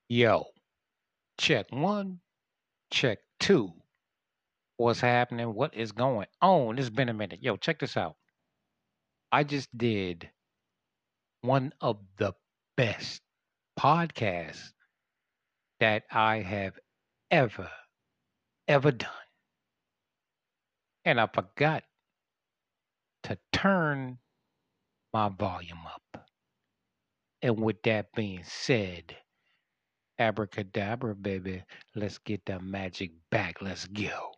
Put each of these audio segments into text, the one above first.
Yo, check one, check two. What's happening? What is going on? It's been a minute. Yo, check this out. I just did one of the best podcasts that I have ever, ever done. And I forgot to turn my volume up. And with that being said, abracadabra, baby, let's get the magic back. Let's go.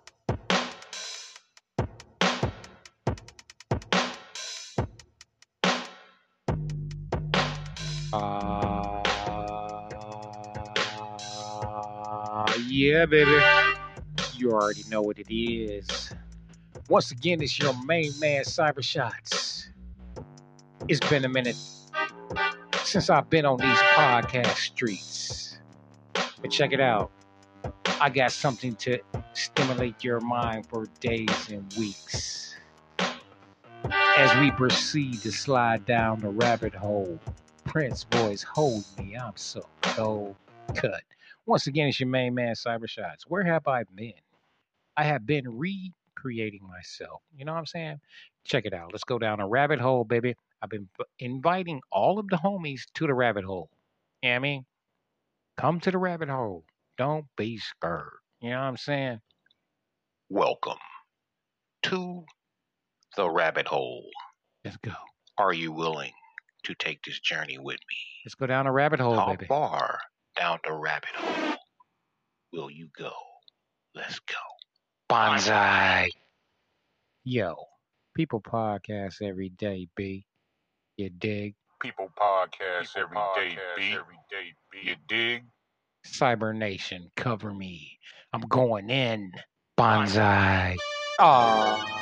Yeah, baby. You already know what it is. Once again, it's your main man, Cyber Shots. It's been a minute since I've been on these podcast streets. But check it out. I got something to stimulate your mind for days and weeks. As we proceed to slide down the rabbit hole, Prince voice, hold me, I'm so cold cut. Once again, it's your main man, Cyber Shots. Where have I been? I have been recreating myself. You know what I'm saying? Check it out. Let's go down a rabbit hole, baby. I've been inviting all of the homies to the rabbit hole. You know what I mean? Come to the rabbit hole. Don't be scared. You know what I'm saying? Welcome to the rabbit hole. Let's go. Are you willing to take this journey with me? Let's go down a rabbit hole, How baby. far down the rabbit hole will you go? Let's go. Bonsai. Yo, people podcast every day, B. You dig? People podcast every day, B. You dig? Cyber Nation, cover me. I'm going in. Bonsai. Aww.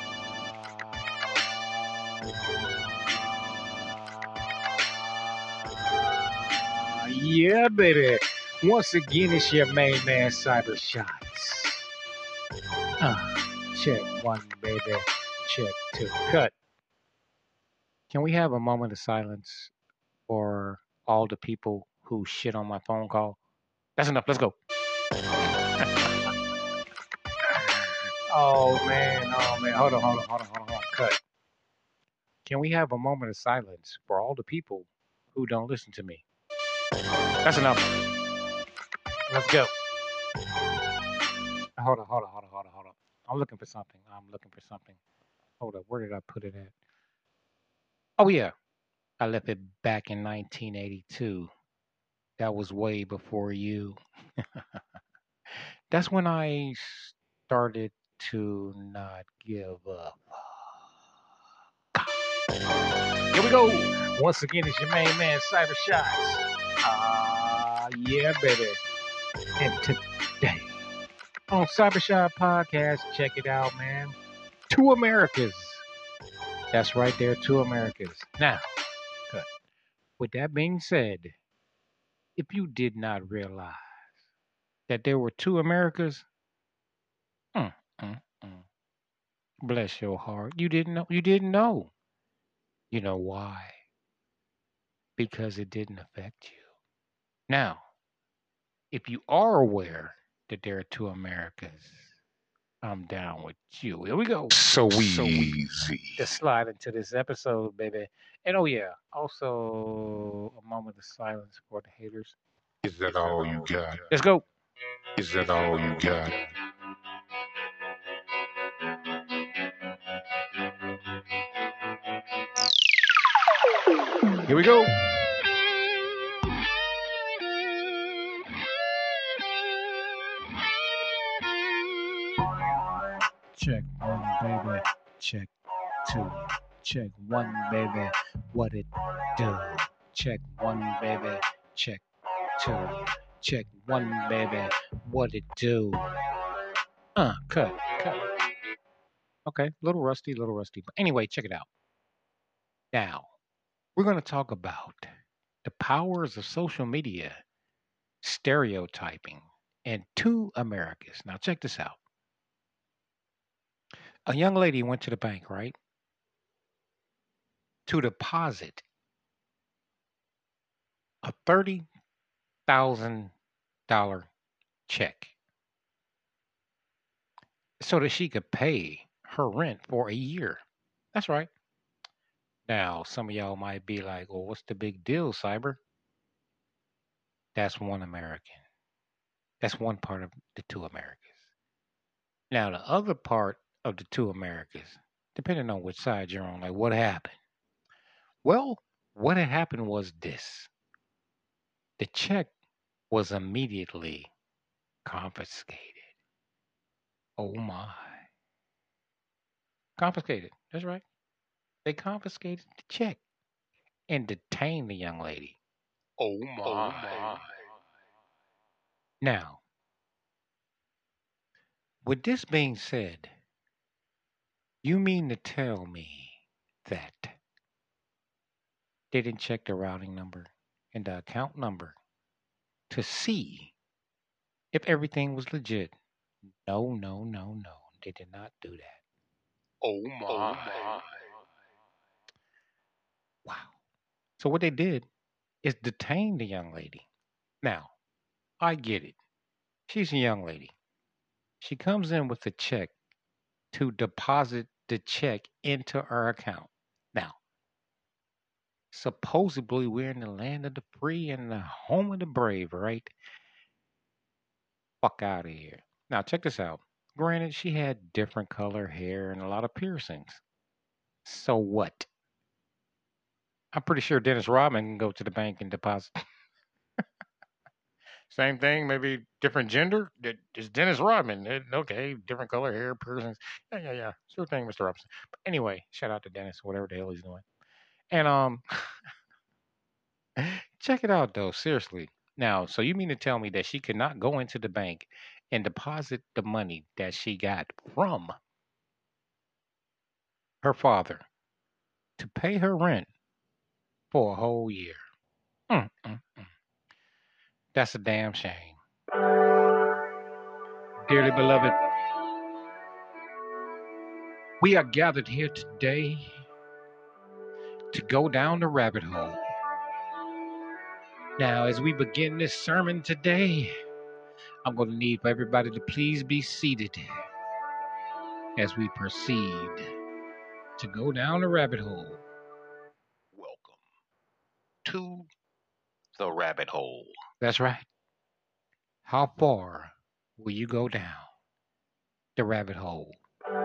Yeah, baby. Once again, it's your main man, Cyber Shots. Check one, baby. Check two. Cut. Can we have a moment of silence for all the people who shit on my phone call? That's enough. Let's go. Oh man. Hold on. Cut. Can we have a moment of silence for all the people who don't listen to me? That's enough. Let's go. Hold on. I'm looking for something. Hold up. Where did I put it at? Oh yeah. I left it back in 1982. That was way before you. That's when I started to not give up. Here we go. Once again, it's your main man, Cyber Shots. Yeah, baby. And today on Cyber Shot Podcast, check it out, man. Two Americas. That's right there, two Americas. Now, with that being said, if you did not realize that there were two Americas, mm, mm, mm, bless your heart. You didn't know. You know why? Because it didn't affect you. Now, if you are aware that there are two Americas, I'm down with you. Here we go. So easy. Just slide into this episode, baby. And oh yeah, also a moment of silence for the haters. Is that all you got? Let's go. Is that all you got? Here we go. Check one, baby. Check two. Check one, baby. What it do? Check one, baby. Check two. Check one, baby. What it do? Cut. Okay, little rusty. But anyway, check it out. Now, we're going to talk about the powers of social media, stereotyping, and two Americas. Now, check this out. A young lady went to the bank, right, to deposit a $30,000 $1,000 check so that she could pay her rent for a year. That's right. Now, some of y'all might be like, well, what's the big deal, Cyber? That's one American. That's one part of the two Americas. Now, the other part of the two Americas, depending on which side you're on, like what happened? Well, what had happened was this: the check was immediately confiscated. Oh my. Confiscated. That's right. They confiscated the check and detained the young lady. Oh my. Now, with this being said, you mean to tell me that they didn't check the routing number and the account number to see if everything was legit? No, no, no, no. They did not do that. Oh my. Wow. So what they did is detain the young lady. Now, I get it. She's a young lady. She comes in with a check to deposit the check into her account. Now, supposedly we're in the land of the free and the home of the brave, right? Fuck out of here. Now, check this out. Granted, she had different color hair and a lot of piercings. So what? I'm pretty sure Dennis Rodman can go to the bank and deposit. Same thing, maybe different gender. It's Dennis Rodman. Okay, different color hair, piercings. Yeah. Sure thing, Mr. Robinson. But anyway, shout out to Dennis, whatever the hell he's doing. And check it out though, seriously. Now, so you mean to tell me that she could not go into the bank and deposit the money that she got from her father to pay her rent for a whole year? Mm, mm, mm. That's a damn shame. Dearly beloved, we are gathered here today to go down the rabbit hole. Now, as we begin this sermon today, I'm going to need for everybody to please be seated as we proceed to go down the rabbit hole. Welcome to the rabbit hole. That's right. How far will you go down the rabbit hole?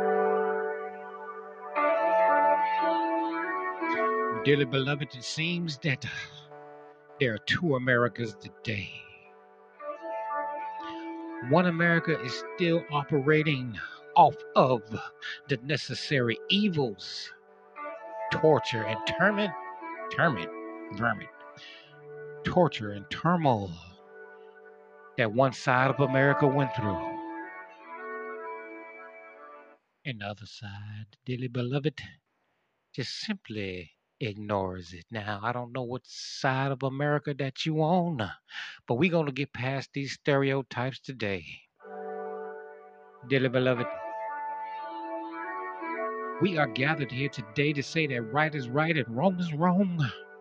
Dearly beloved, it seems that there are two Americas today. One America is still operating off of the necessary evils, torture and torture and turmoil that one side of America went through. And the other side, dearly beloved, just simply ignores it. Now, I don't know what side of America that you own, but we're going to get past these stereotypes today. Dearly beloved, we are gathered here today to say that right is right and wrong is wrong.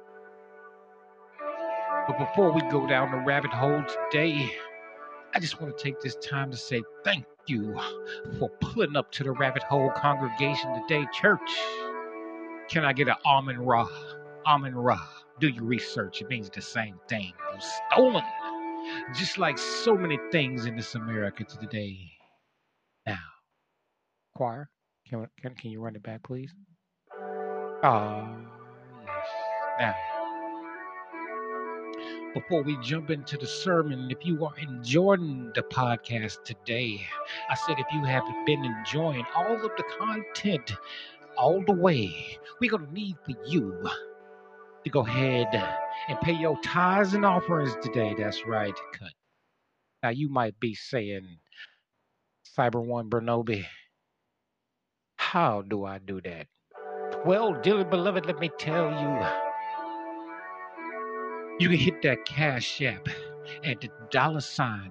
But before we go down the rabbit hole today, I just want to take this time to say thank you for pulling up to the rabbit hole congregation today, church. Can I get an Amen Ra? Amen Ra. Do your research. It means the same thing. It was stolen. Just like so many things in this America today. Now, choir, can you run it back, please? Yes. Now, before we jump into the sermon, if you are enjoying the podcast today, I said if you have been enjoying all of the content all the way, we're going to need for you to go ahead and pay your tithes and offerings today. That's right. Cut. Now, you might be saying, Cyber One Bernobi, how do I do that? Well, dearly beloved, let me tell you, you can hit that Cash App at the $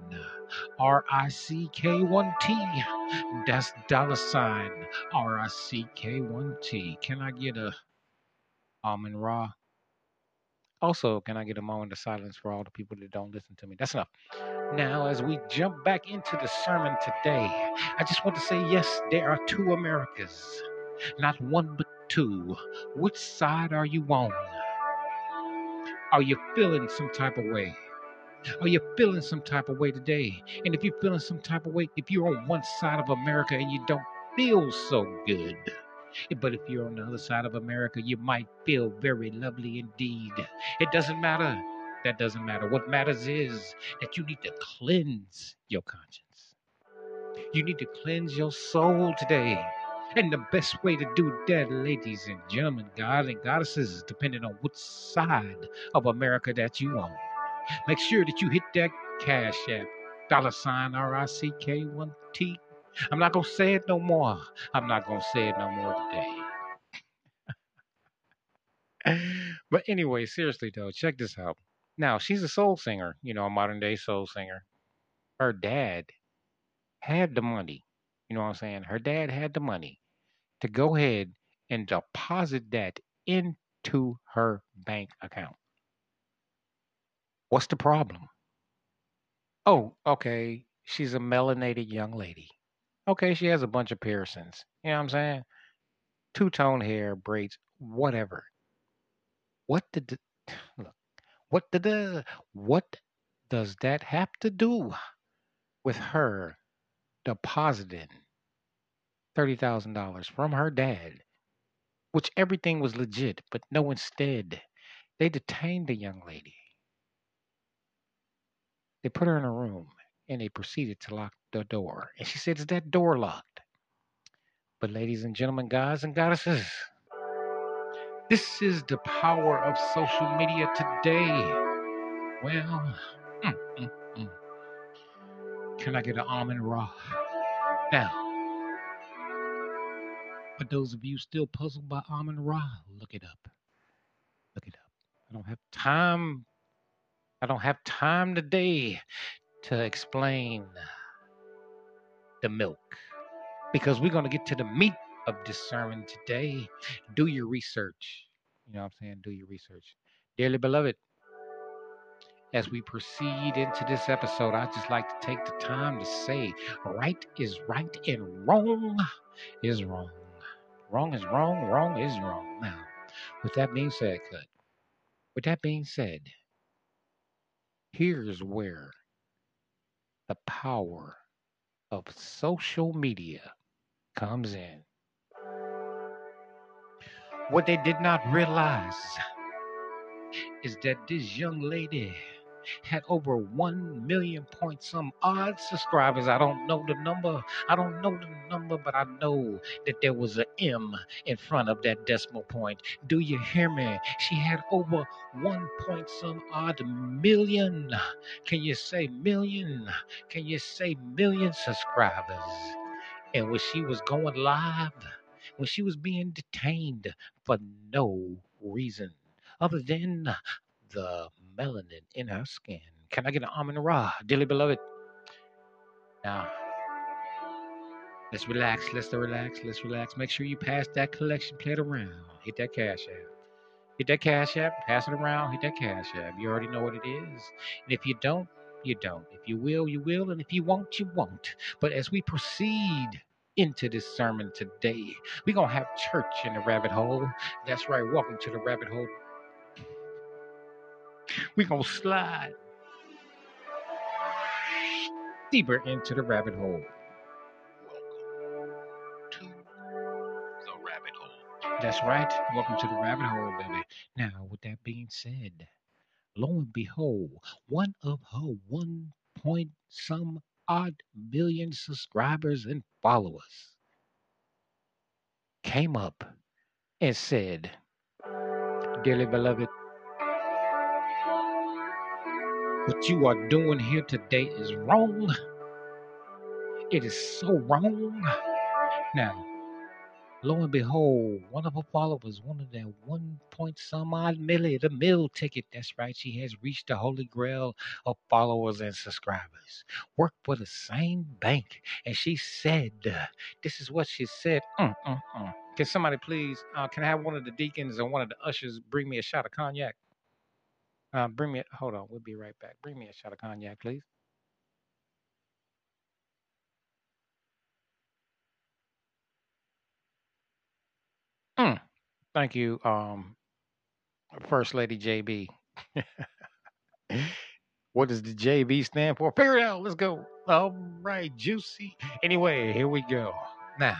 RICK1T. That's $ RICK1T. Can I get a Amen Ra? Also, can I get a moment of silence for all the people that don't listen to me? That's enough. Now, as we jump back into the sermon today, I just want to say yes, there are two Americas, not one but two. Which side are you on? Are you feeling some type of way? Are you feeling some type of way today? And if you're feeling some type of way, if you're on one side of America and you don't feel so good, but if you're on the other side of America, you might feel very lovely indeed. It doesn't matter. That doesn't matter. What matters is that you need to cleanse your conscience. You need to cleanse your soul today. And the best way to do that, ladies and gentlemen, God and goddesses, is depending on which side of America that you on. Make sure that you hit that Cash App, $RICK1T. I'm not going to say it no more. I'm not going to say it no more today. But anyway, seriously though, check this out. Now, she's a soul singer, a modern day soul singer. Her dad had the money. You know what I'm saying? Her dad had the money to go ahead and deposit that into her bank account. What's the problem? Oh, okay. She's a melanated young lady. Okay, she has a bunch of piercings. You know what I'm saying? Two-tone hair, braids, whatever. What did look? What does that have to do with her depositing $30,000 from her dad, which everything was legit, but no, instead they detained the young lady. They put her in a room and they proceeded to lock the door. And she said, "Is that door locked?" But ladies and gentlemen, guys and goddesses, this is the power of social media today. Well, mm, mm, mm. Can I get an Amen Ra? Now, for those of you still puzzled by Amen Ra, look it up. Look it up. I don't have time. I don't have time today to explain the milk because we're going to get to the meat of this sermon today. Do your research. You know what I'm saying? Do your research. Dearly beloved, as we proceed into this episode, I'd just like to take the time to say right is right and wrong is wrong. Wrong is wrong, wrong is wrong. Now, with that being said, here's where the power of social media comes in. What they did not realize is that this young lady had over 1 million point some odd subscribers. I don't know the number, but I know that there was an M in front of that decimal point. Do you hear me? She had over 1 point some odd million. Can you say million? Can you say million subscribers? And when she was going live, when she was being detained for no reason other than the melanin in her skin. Can I get an Amen Ra, dearly beloved? Now, let's relax. Let's relax. Make sure you pass that collection plate around. Hit that Cash App. Hit that Cash App. Pass it around. Hit that Cash App. You already know what it is. And if you don't, you don't. If you will, you will. And if you won't, you won't. But as we proceed into this sermon today, we're going to have church in the rabbit hole. That's right. Welcome to the rabbit hole. We're going to slide deeper into the rabbit hole. Welcome to the rabbit hole. That's right. Welcome to the rabbit hole, baby. Now, with that being said, lo and behold, one of her 1 point some odd billion subscribers and followers came up and said, "Dearly beloved, what you are doing here today is wrong. It is so wrong." Now, lo and behold, one of her followers, one of that 1 point some odd million, the mill ticket. That's right. She has reached the holy grail of followers and subscribers. Worked for the same bank. And she said, this is what she said. Can somebody please, can I have one of the deacons or one of the ushers bring me a shot of cognac? Hold on, we'll be right back. Bring me a shot of cognac, please. Mm, thank you, First Lady JB. What does the JB stand for? Figure it out. Let's go. All right, juicy. Anyway, here we go. Now,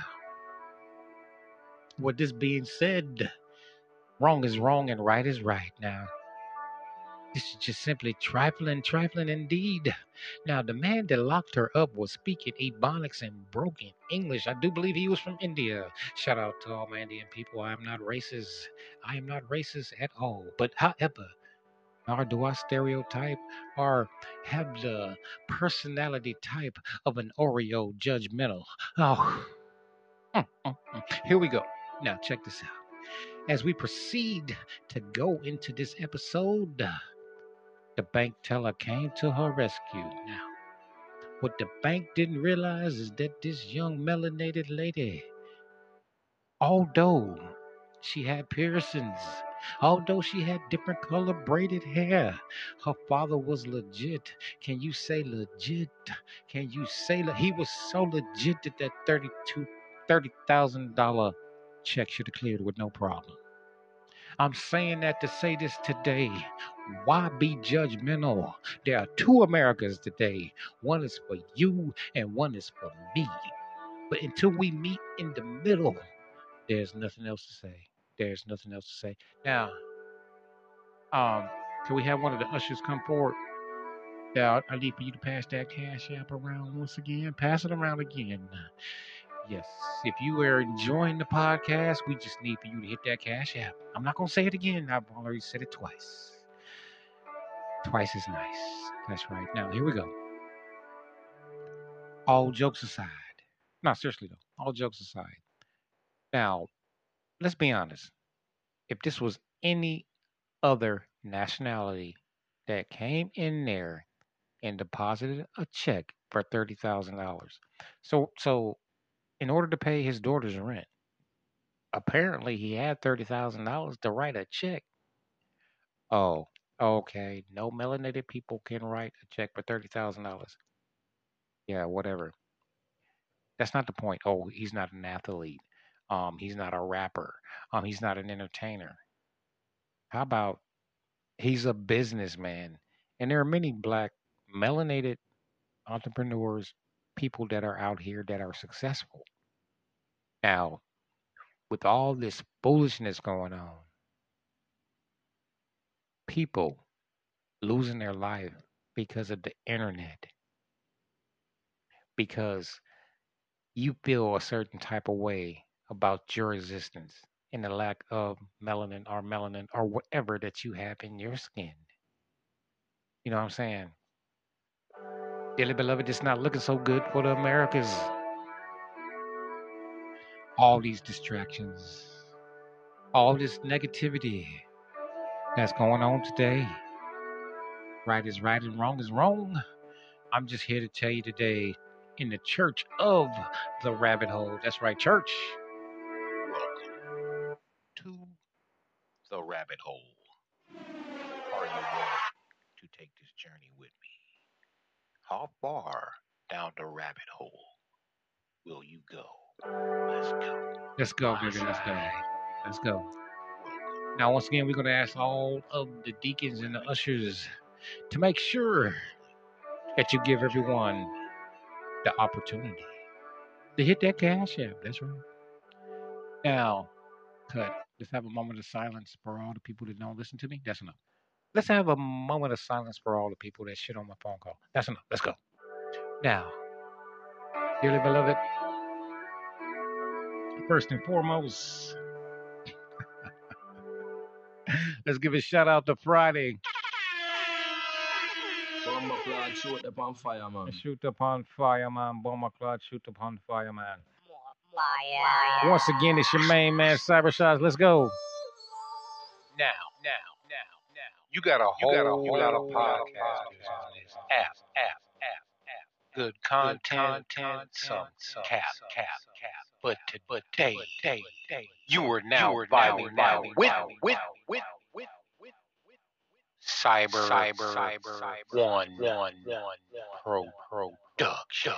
with this being said, wrong is wrong and right is right. Now, this is just simply trifling, trifling indeed. Now, the man that locked her up was speaking Ebonics and broken English. I do believe he was from India. Shout out to all my Indian people. I am not racist. I am not racist at all. But however, or do I stereotype or have the personality type of an Oreo judgmental? Oh, here we go. Now, check this out. As we proceed to go into this episode, the bank teller came to her rescue. Now, what the bank didn't realize is that this young melanated lady, although she had piercings, although she had different color braided hair, her father was legit. Can you say legit? Can you say he was so legit that that $30,000 check should have cleared with no problem. I'm saying that to say this today. Why be judgmental? There are two Americas today. One is for you and one is for me. But until we meet in the middle, there's nothing else to say. There's nothing else to say. Now, can we have one of the ushers come forward? Yeah, I need for you to pass that cash app around once again. Pass it around again. Yes, if you are enjoying the podcast, we just need for you to hit that cash app. I'm not going to say it again. I've already said it twice. Twice is nice. That's right. Now, here we go. All jokes aside. No, seriously, though. All jokes aside. Now, let's be honest. If this was any other nationality that came in there and deposited a check for $30,000. So in order to pay his daughter's rent, apparently he had $30,000 to write a check. Oh, okay. No melanated people can write a check for $30,000. Yeah, whatever. That's not the point. Oh, he's not an athlete. He's not a rapper. He's not an entertainer. How about he's a businessman? And there are many black melanated entrepreneurs, people that are out here that are successful. Now, with all this foolishness going on, people losing their life because of the internet, because you feel a certain type of way about your existence and the lack of melanin or whatever that you have in your skin. You know what I'm saying? Dearly beloved, it's not looking so good for the Americas. All these distractions, all this negativity that's going on today. Right is right and wrong is wrong. I'm just here to tell you today in the church of the rabbit hole. That's right, church. Welcome to the rabbit hole. Are you ready to take this journey with me? How far down the rabbit hole will you go? Let's go. Let's go, baby. Let's go. Let's go. Now, once again, we're going to ask all of the deacons and the ushers to make sure that you give everyone the opportunity to hit that cash app. That's right. Now, cut. Let's have a moment of silence for all the people that don't listen to me. That's enough. Let's have a moment of silence for all the people that shit on my phone call. That's enough. Let's go. Now, dearly beloved, first and foremost, let's give a shout out to Friday. Bomber clad, shoot upon fire, man. Shoot upon fire, man. Bomber clad, shoot upon fire, man. Fire. Once again, it's your main man, Cyber Shots. Let's go. Now. You got a whole lot of podcasts on this app. Good content, some cap. But today, you are now vibing with Cyber One Production.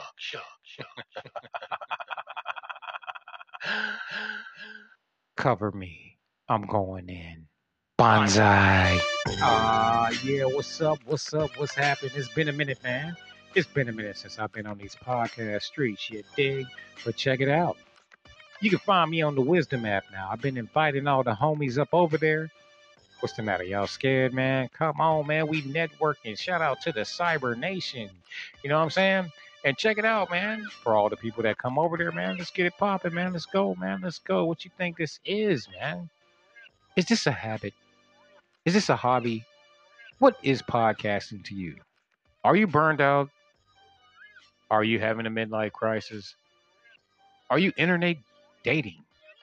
Cover me. I'm going in. Bonsai. Yeah, what's up? What's happening? It's been a minute, man. It's been a minute since I've been on these podcast streets, you dig? But check it out. You can find me on the Wisdom app now. I've been inviting all the homies up over there. What's the matter? Y'all scared, man? Come on, man. We networking. Shout out to the Cyber Nation. You know what I'm saying? And check it out, man. For all the people that come over there, man, let's get it popping, man. Let's go, man. Let's go. What you think this is, man? Is this a habit? Is this a hobby? What is podcasting to you? Are you burned out? Are you having a midlife crisis? Are you internet dating?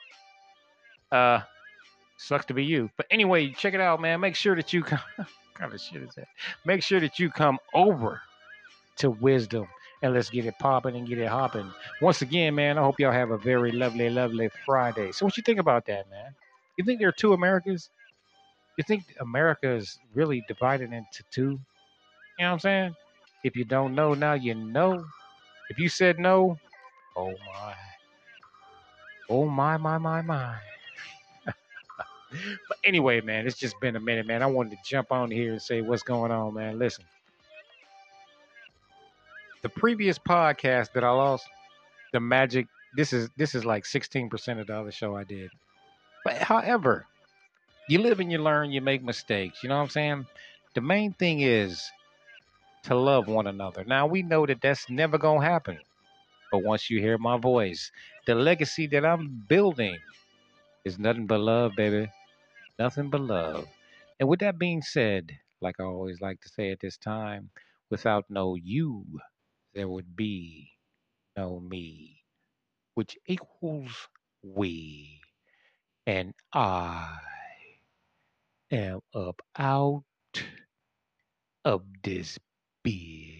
Sucks to be you. But anyway, check it out, man. Make sure that you come. What kind of shit is that? Make sure that you come over to Wisdom and let's get it popping and get it hopping. Once again, man, I hope y'all have a very lovely, lovely Friday. So what you think about that, man? You think there are two Americas? You think America is really divided into two? You know what I'm saying? If you don't know now, you know. If you said no, oh my. Oh my. But anyway, man, it's just been a minute, man. I wanted to jump on here and say what's going on, man. Listen. The previous podcast that I lost, the magic, this is like 16% of the other show I did. But however, you live and you learn, you make mistakes. You know what I'm saying? The main thing is to love one another. Now, we know that that's never going to happen. But once you hear my voice, the legacy that I'm building is nothing but love, baby. Nothing but love. And with that being said, like I always like to say at this time, without no you, there would be no me, which equals we. And I am up out of this bitch.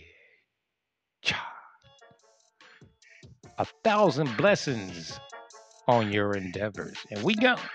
1,000 blessings on your endeavors. And we go.